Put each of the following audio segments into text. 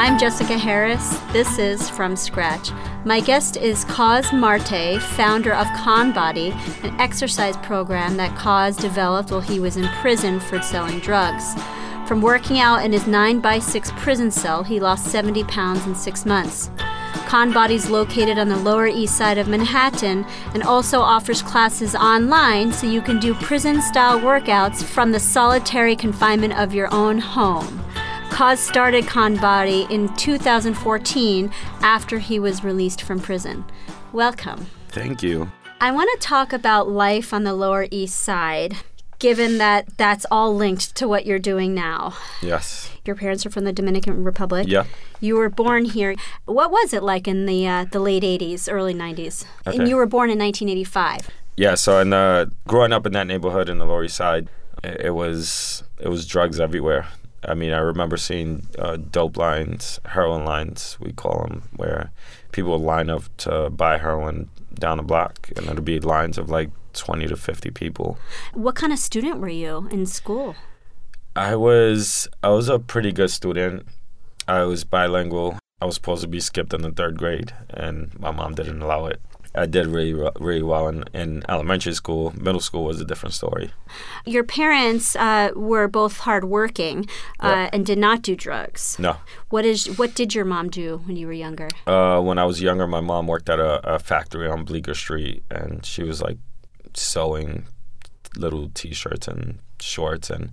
I'm Jessica Harris. This is From Scratch. My guest is Kaz Marte, founder of ConBody, an exercise program that Kaz developed while he was in prison for selling drugs. From working out in his 9x6 prison cell, he lost 70 pounds in 6 months. ConBody's located on the Lower East Side of Manhattan and also offers classes online so you can do prison-style workouts from the solitary confinement of your own home. Kaz started ConBody in 2014 after he was released from prison. Welcome. Thank you. I want to talk about life on the Lower East Side, given that that's all linked to what you're doing now. Yes. Your parents are from the Dominican Republic. Yeah. You were born here. What was it like in the late 80s, early 90s? Okay. And you were born in 1985. Yeah, so growing up in that neighborhood in the Lower East Side, it was drugs everywhere. I mean, I remember seeing dope lines, heroin lines, we call them, where people would line up to buy heroin down the block, and there'd be lines of like 20 to 50 people. What kind of student were you in school? I was a pretty good student. I was bilingual. I was supposed to be skipped in the 3rd grade, and my mom didn't allow it. I did really well in elementary school. Middle school was a different story. Your parents were both hardworking and did not do drugs. No. What did your mom do when you were younger? When I was younger, my mom worked at a factory on Bleecker Street, and she was like sewing little T-shirts and shorts, and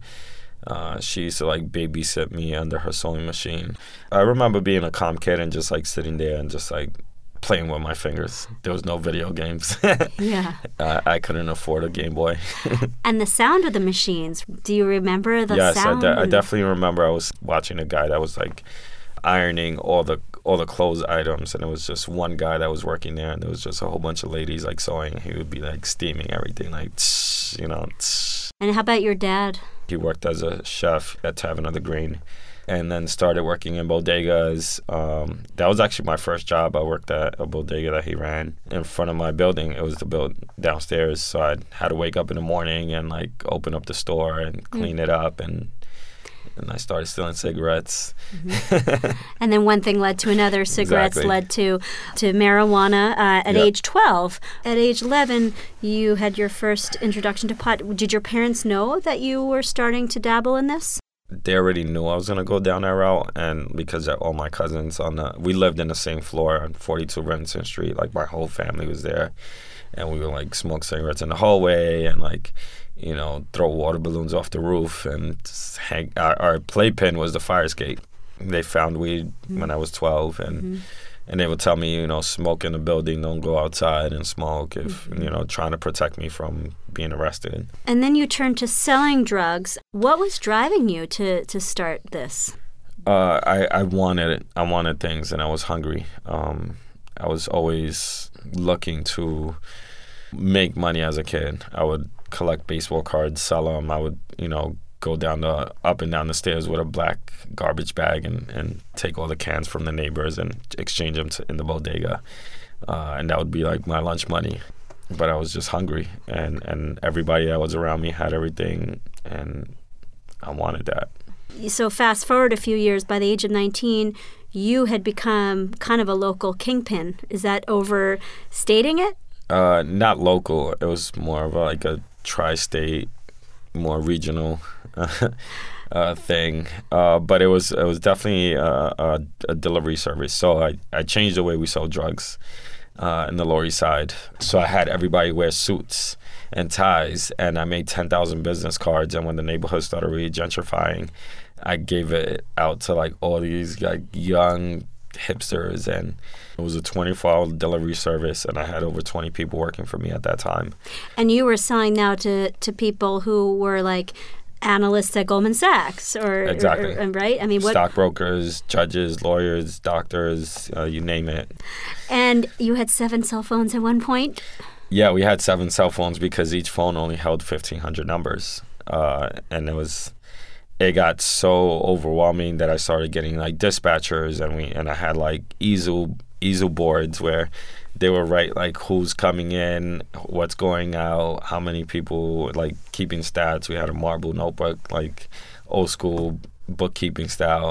she used to like babysit me under her sewing machine. I remember being a calm kid and just like sitting there and just like playing with my fingers. There was no video games. Yeah. I couldn't afford a Game Boy. And the sound of the machines, do you remember the sound? Yes, I definitely remember. I was watching a guy that was like ironing all the clothes items, and it was just one guy that was working there, and there was just a whole bunch of ladies like sewing. He would be like steaming everything, like tsh, you know. Tsh. And how about your dad? He worked as a chef at Tavern of the Green, and then started working in bodegas. That was actually my first job. I worked at a bodega that he ran in front of my building. It was the building downstairs, so I had to wake up in the morning and like open up the store and clean it up, and I started stealing cigarettes. Mm-hmm. And then one thing led to another. Cigarettes led to marijuana at age 12. At age 11, you had your first introduction to pot. Did your parents know that you were starting to dabble in this? They already knew I was going to go down that route, and because all my cousins we lived in the same floor on 42 Renton Street. Like my whole family was there, and we would like smoke cigarettes in the hallway and like, you know, throw water balloons off the roof and just hang. Our playpen was the fire escape. They found weed when I was 12, and they would tell me, you know, smoke in the building, don't go outside and smoke, if you know, trying to protect me from being arrested. And then you turned to selling drugs. What was driving you to start this? I wanted it. I wanted things, and I was hungry. I was always looking to make money as a kid. I would collect baseball cards, sell them. I would, you know, go up and down the stairs with a black garbage bag and take all the cans from the neighbors and exchange them in the bodega. And that would be like my lunch money. But I was just hungry, and everybody that was around me had everything, and I wanted that. So fast forward a few years, by the age of 19, you had become kind of a local kingpin. Is that overstating it? Not local. It was more of like a tri-state, more regional thing. But it was definitely a delivery service. So I changed the way we sold drugs in the Lower East Side. So I had everybody wear suits and ties, and I made 10,000 business cards. And when the neighborhood started really gentrifying, I gave it out to like all these like young hipsters, and it was a 24-hour delivery service, and I had over 20 people working for me at that time. And you were selling now to people who were like analysts at Goldman Sachs, exactly. Right? I mean, stockbrokers, judges, lawyers, doctors, you name it. And you had 7 cell phones at one point? Yeah, we had 7 cell phones because each phone only held 1,500 numbers, and it got so overwhelming that I started getting like dispatchers, and I had like easel boards where they would write like who's coming in, what's going out, how many people, like keeping stats. We had a marble notebook, like old school bookkeeping style.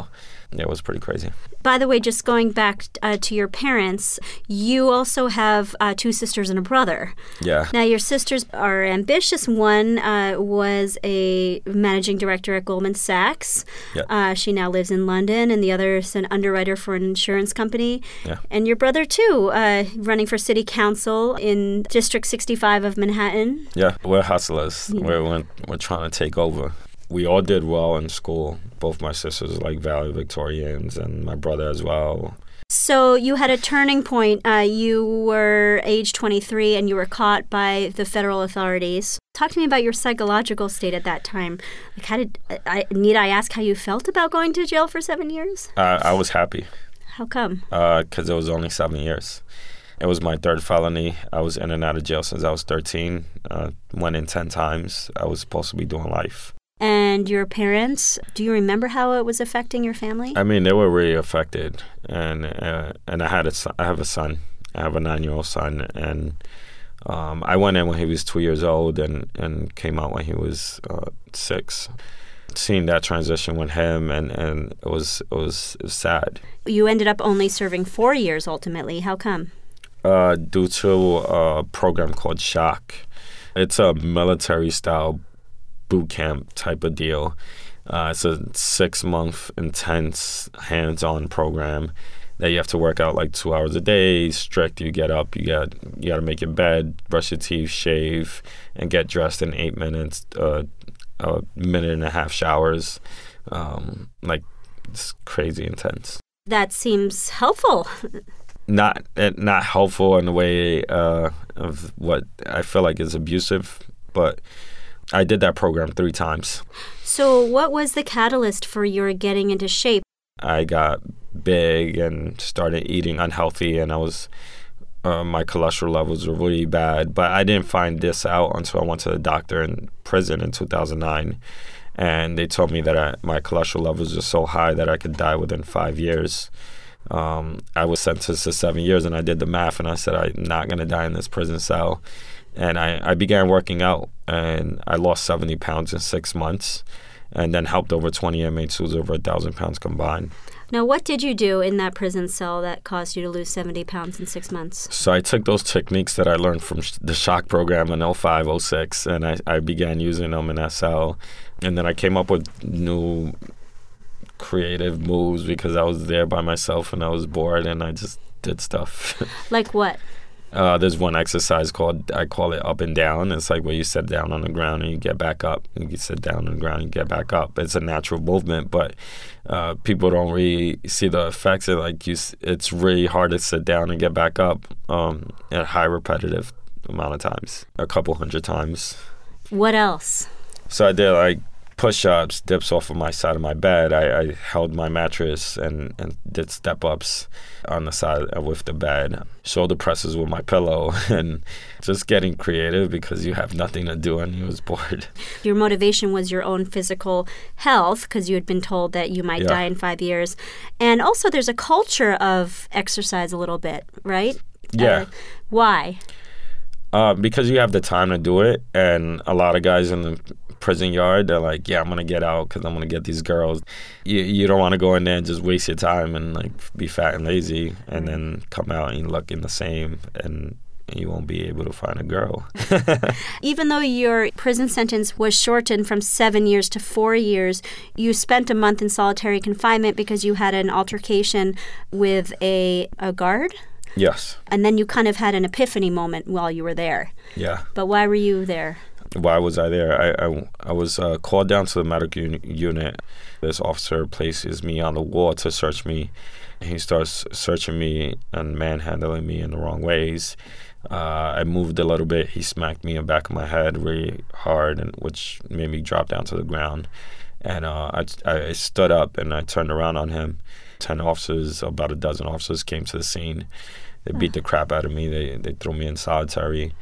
it was pretty crazy. By the way, just going back to your parents, you also have 2 sisters and a brother. Yeah. Now, your sisters are ambitious. One was a managing director at Goldman Sachs. Yeah. She now lives in London, and the other is an underwriter for an insurance company. Yeah. And your brother, too, running for city council in District 65 of Manhattan. Yeah, we're hustlers. We're trying to take over. We all did well in school. Both my sisters like valedictorians, and my brother as well. So you had a turning point. You were age 23 and you were caught by the federal authorities. Talk to me about your psychological state at that time. Like, need I ask how you felt about going to jail for 7 years? I was happy. How come? Because it was only 7 years. It was my 3rd felony. I was in and out of jail since I was 13. Went in 10 times. I was supposed to be doing life. And your parents, do you remember how it was affecting your family? I mean, they were really affected. And I have a son. I have a 9-year-old son. And I went in when he was 2 years old and came out when he was 6. Seeing that transition with him, and it was sad. You ended up only serving 4 years ultimately. How come? Due to a program called SHOCK. It's a military-style boot camp type of deal. It's a 6-month intense hands-on program that you have to work out like 2 hours a day, strict. You get up, you got to make your bed, brush your teeth, shave, and get dressed in 8 minutes, a minute and a half showers. Like, it's crazy intense. That seems helpful. Not helpful in the way of what I feel like is abusive, but I did that program 3 times. So what was the catalyst for your getting into shape? I got big and started eating unhealthy, and I was my cholesterol levels were really bad. But I didn't find this out until I went to the doctor in prison in 2009, and they told me that my cholesterol levels were so high that I could die within 5 years. I was sentenced to 7 years, and I did the math, and I said, I'm not going to die in this prison cell. And I began working out, and I lost 70 pounds in 6 months, and then helped over 20 inmates who was over 1,000 pounds combined. Now, what did you do in that prison cell that caused you to lose 70 pounds in 6 months? So I took those techniques that I learned from the SHOCK program in 05, 06, and I began using them in that cell. And then I came up with new creative moves because I was there by myself and I was bored, and I just did stuff. Like what? There's one exercise I call it up and down. It's like where you sit down on the ground and you get back up. You sit down on the ground and you get back up. It's a natural movement, but people don't really see the effects. It's really hard to sit down and get back up at high repetitive amount of times, a couple hundred times. What else? So I did like push-ups, dips off of my side of my bed. I held my mattress and did step-ups on the side with the bed, shoulder presses with my pillow, and just getting creative because you have nothing to do and you was bored. Your motivation was your own physical health because you had been told that you might die in 5 years. And also there's a culture of exercise a little bit, right? Yeah. Why? Because you have the time to do it, and a lot of guys in the prison yard, they're like, yeah, I'm going to get out because I'm going to get these girls. You don't want to go in there and just waste your time and like be fat and lazy and then come out and looking the same, and you won't be able to find a girl. Even though your prison sentence was shortened from 7 years to 4 years, you spent a month in solitary confinement because you had an altercation with a guard? Yes. And then you kind of had an epiphany moment while you were there. Yeah. But why were you there? Why was I there? I was called down to the medical unit. This officer places me on the wall to search me. He starts searching me and manhandling me in the wrong ways. I moved a little bit. He smacked me in the back of my head really hard, which made me drop down to the ground. And I stood up and I turned around on him. 10 officers, about a dozen officers came to the scene. They beat the crap out of me. They threw me in solitary.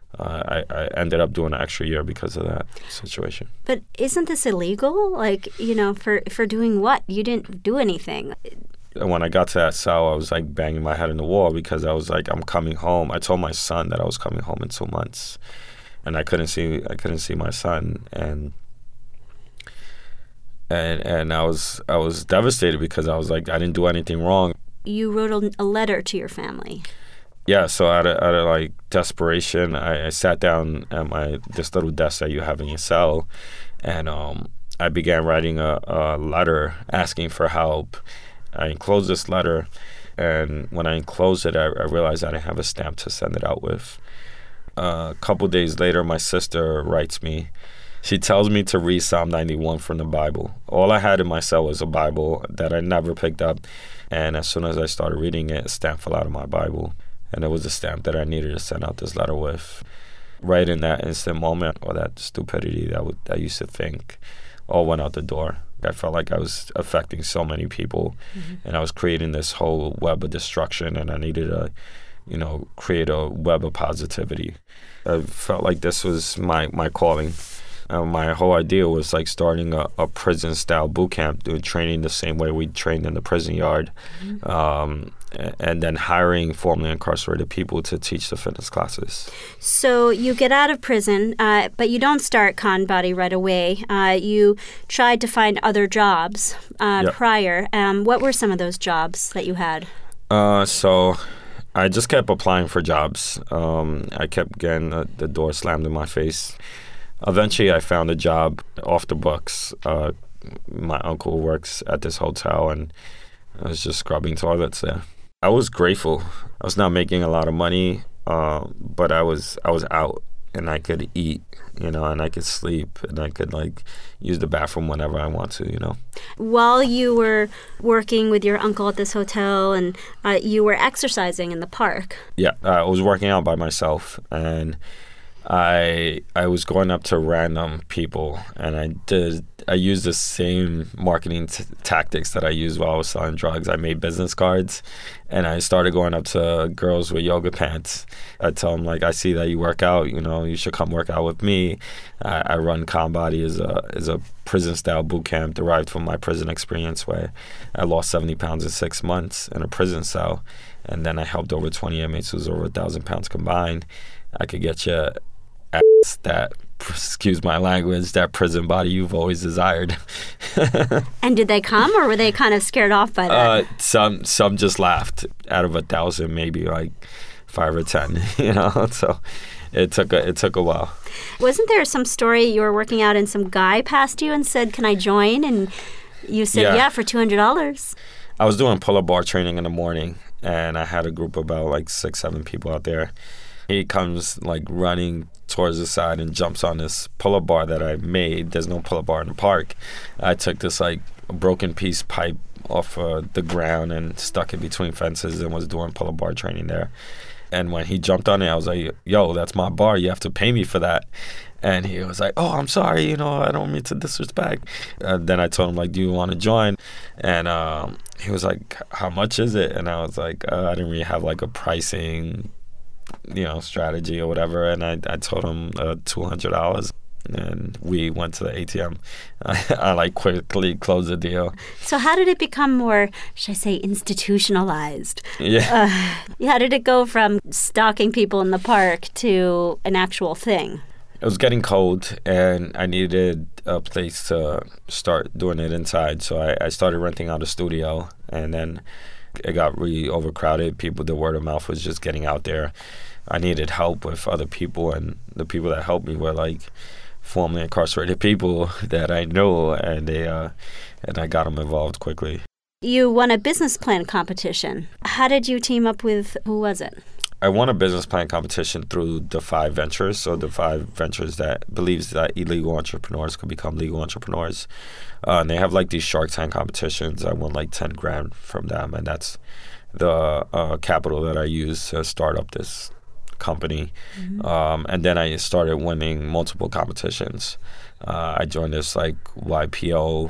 I ended up doing an extra year because of that situation. But isn't this illegal? Like, for doing what? You didn't do anything. When I got to that cell, I was like banging my head in the wall because I was like, I'm coming home. I told my son that I was coming home in 2 months, and I couldn't see my son. And And I was devastated because I was like, I didn't do anything wrong. You wrote a letter to your family. Yeah, so out of like desperation, I sat down at this little desk that you have in your cell, and I began writing a letter asking for help. I enclosed this letter, and when I enclosed it, I realized I didn't have a stamp to send it out with. A couple days later, my sister writes me. She tells me to read Psalm 91 from the Bible. All I had in my cell was a Bible that I never picked up, and as soon as I started reading it, a stamp fell out of my Bible, and it was a stamp that I needed to send out this letter with. Right in that instant moment, or that stupidity that I used to think, all went out the door. I felt like I was affecting so many people, and I was creating this whole web of destruction, and I needed to, create a web of positivity. I felt like this was my calling. My whole idea was like starting a prison-style boot camp, doing training the same way we trained in the prison yard, and then hiring formerly incarcerated people to teach the fitness classes. So you get out of prison, but you don't start ConBody right away. You tried to find other jobs prior. What were some of those jobs that you had? So I just kept applying for jobs. I kept getting the door slammed in my face. Eventually, I found a job off the books. My uncle works at this hotel, and I was just scrubbing toilets there. I was grateful. I was not making a lot of money, but I was out, and I could eat, and I could sleep, and I could use the bathroom whenever I want to. While you were working with your uncle at this hotel, and you were exercising in the park. Yeah, I was working out by myself, and I was going up to random people, and I used the same marketing tactics that I used while I was selling drugs. I made business cards, and I started going up to girls with yoga pants. I tell them, I see that you work out, you should come work out with me. I run ConBody as a prison-style boot camp derived from my prison experience, where I lost 70 pounds in 6 months in a prison cell, and then I helped over 20 inmates who was over 1,000 pounds combined. I could get you that, excuse my language, that prison body you've always desired. And did they come, or were they kind of scared off by that? Some just laughed. Out of 1,000, maybe 5 or 10. So it took a while. Wasn't there some story you were working out and some guy passed you and said, "Can I join?" And you said, "Yeah, for $200." I was doing pull-up bar training in the morning, and I had a group of about 6-7 people out there. He comes running towards the side and jumps on this pull-up bar that I made. There's no pull-up bar in the park. I took this broken piece pipe off the ground and stuck it between fences and was doing pull-up bar training there. And when he jumped on it, I was like, "Yo, that's my bar. You have to pay me for that." And he was like, "Oh, I'm sorry. I don't mean to disrespect." Then I told him, "Do you want to join?" And he was like, "How much is it?" And I was like, I didn't really have a pricing strategy or whatever, and I told him $200, and we went to the ATM. I quickly closed the deal. So how did it become more, should I say, institutionalized? Yeah. How did it go from stalking people in the park to an actual thing? It was getting cold, and I needed a place to start doing it inside, so I started renting out a studio, and then it got really overcrowded. The word of mouth was just getting out there. I needed help with other people, and the people that helped me were formerly incarcerated people that I knew, and I got them involved quickly. You won a business plan competition. How did you team up with, who was it? I won a business plan competition through Defy Ventures. So Defy Ventures that believes that illegal entrepreneurs could become legal entrepreneurs. And they have these Shark Tank competitions. I won $10,000 from them, and that's the capital that I used to start up this company. And then I started winning multiple competitions. I joined this YPO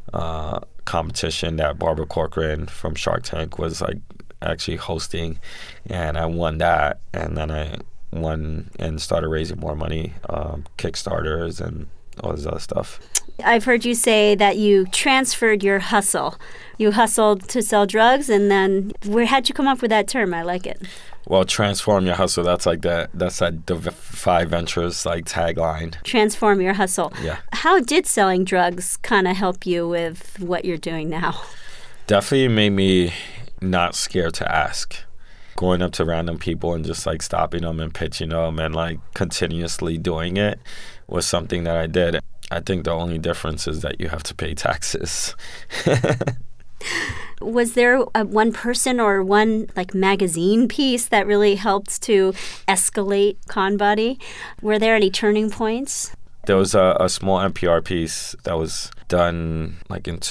competition that Barbara Corcoran from Shark Tank was actually hosting, and I won that, and then I won and started raising more money, Kickstarters and all this other stuff. I've heard you say that you transferred your hustle. You hustled to sell drugs, and then how'd you come up with that term? I like it. Well, transform your hustle. That's like that's that Defy Ventures like tagline. Transform your hustle. Yeah. How did selling drugs kind of help you with what you're doing now? Definitely made me not scared to ask. Going up to random people and just like stopping them and pitching them and like continuously doing it was something that I did. I think the only difference is that you have to pay taxes. Was there one person or one like magazine piece that really helped to escalate ConBody? Were there any turning points? There was a small NPR piece that was done like in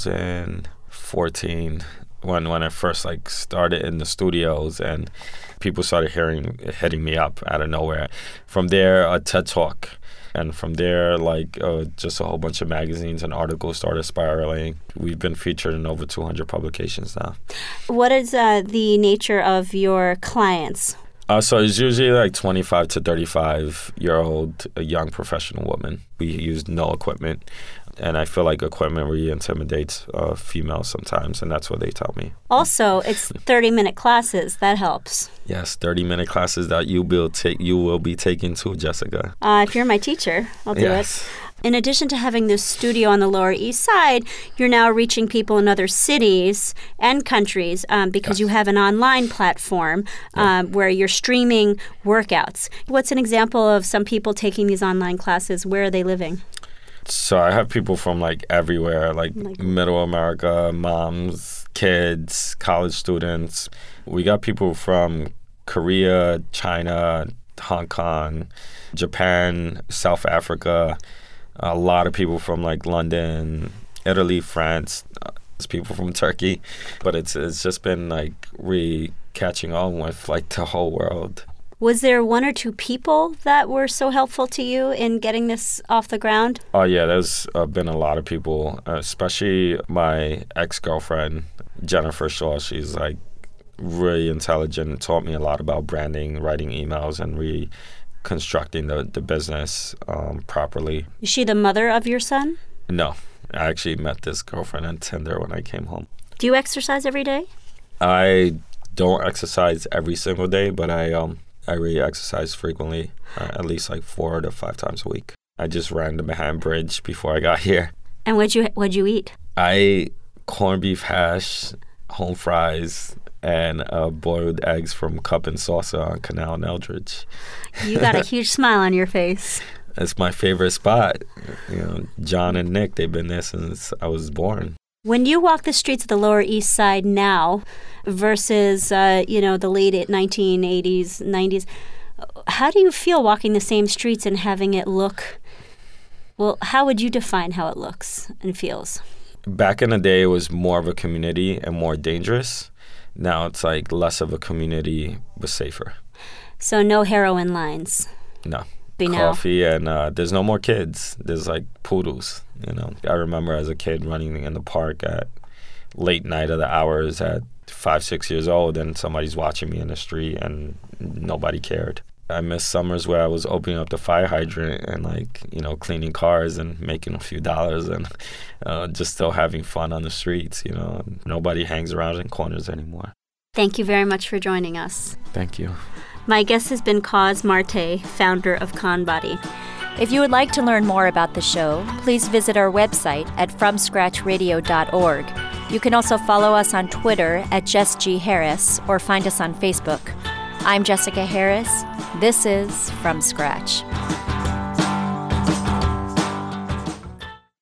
2014 when I first like started in the studios and people started hitting me up out of nowhere. From there, a TED Talk. And from there, like just a whole bunch of magazines and articles started spiraling. We've been featured in over 200 publications now. What is the nature of your clients? So it's usually like 25 to 35-year-old young professional women. We use no equipment. And I feel like equipment really intimidates females sometimes, and that's what they tell me. Also, it's 30-minute classes. That helps. Yes, 30-minute classes that you will be taking too, Jessica. If you're my teacher, I'll do it. In addition to having this studio on the Lower East Side, you're now reaching people in other cities and countries because you have an online platform where you're streaming workouts. What's an example of some people taking these online classes? Where are they living? So I have people from like everywhere, like Middle America, moms, kids, college students. We got people from Korea, China, Hong Kong, Japan, South Africa. A lot of people from like London, Italy, France. There's people from Turkey. But it's just been like really catching on with like the whole world. Was there one or two people that were so helpful to you in getting this off the ground? Oh, yeah, there's been a lot of people, especially my ex-girlfriend, Jennifer Shaw. She's like really intelligent and taught me a lot about branding, writing emails, and reconstructing the business properly. Is she the mother of your son? No. I actually met this girlfriend on Tinder when I came home. Do you exercise every day? I don't exercise every single day, but I really exercise frequently, at least like 4 to 5 times a week. I just ran the Manhattan Bridge before I got here. And what'd you eat? I ate corned beef hash, home fries, and boiled eggs from Cup and Salsa on Canal and Eldridge. You got a huge smile on your face. It's my favorite spot. You know, John and Nick, they've been there since I was born. When you walk the streets of the Lower East Side now versus, the late 1980s, 90s, how do you feel walking the same streets and having it look, well, how would you define how it looks and feels? Back in the day, it was more of a community and more dangerous. Now it's like less of a community, but safer. So no heroin lines? No. Coffee and there's no more kids. There's like poodles, you know. I remember as a kid running in the park at late night of the hours at 5, 6 years old and somebody's watching me in the street and nobody cared. I miss summers where I was opening up the fire hydrant and cleaning cars and making a few dollars and just still having fun on the streets, you know. Nobody hangs around in corners anymore. Thank you very much for joining us. Thank you. My guest has been Coz Marte, founder of ConBody. If you would like to learn more about the show, please visit our website at FromScratchRadio.org. You can also follow us on Twitter at Jess G. Harris or find us on Facebook. I'm Jessica Harris. This is From Scratch.